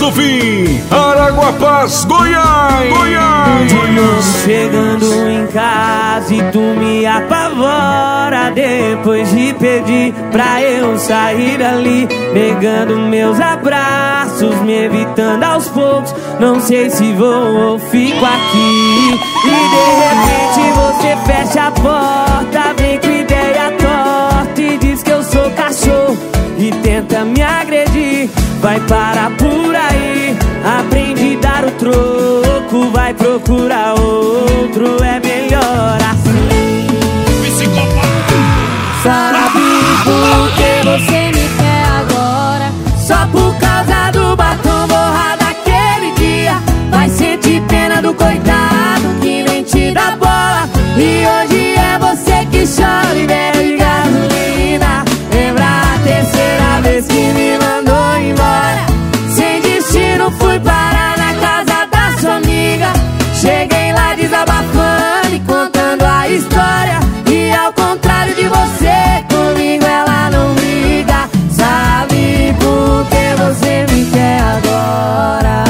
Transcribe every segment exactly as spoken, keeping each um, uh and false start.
do Fim, Araguapaz, Goiás, Goiás. Chegando em casa e tu me apavora, depois de pedir pra eu sair dali, negando meus abraços, me evitando aos poucos. Não sei se vou ou fico aqui. E de repente você fecha a porta, vem com ideia torta e diz que eu sou cachorro e tenta me agredir. Vai parar por aí, aprende a dar o troco, vai procurar outro, é melhor assim. Sabe por que você me quer agora? Só por causa do batom borrado aquele dia. Vai sentir pena do coitado que nem te dá bola. E hoje é você que chora e bebe gasolina. Lembra a terceira vez que me mandou embora? Sem destino fui parar na casa da sua amiga. Cheguei lá desabafando e contando a história. E ao contrário de você, comigo ela não briga. Sabe por que você me quer agora?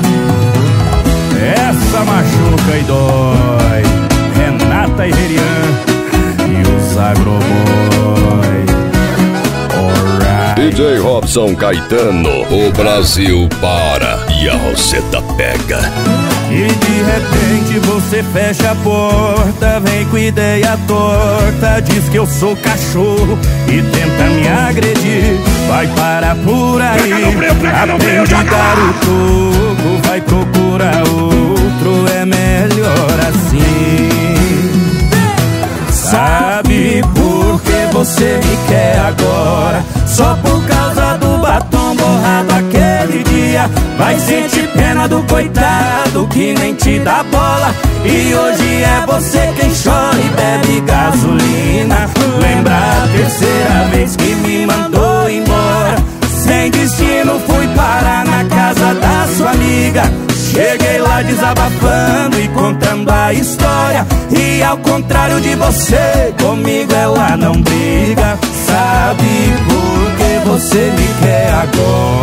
Essa machuca e dói. Renata e Herian e os Agroboy. D J Robson Caetano, o Brasil para e a Roseta pega. E de repente você fecha a porta, vem com ideia torta, diz que eu sou cachorro e tenta me agredir. Vai parar por aí, aprende a dar o toco, vai procurar outro, é melhor assim. Sabe por que você me quer agora? Só por causa do batom borrado aquele dia. Vai sentir pena do coitado que nem te dá bola. E hoje é você quem chora e bebe gasolina. Lembra a terceira vez que me mandou embora? Sem destino fui parar na casa da sua amiga. Cheguei lá desabafando e contando a história. E ao contrário de você, comigo ela não briga. Sabe por que você me quer agora?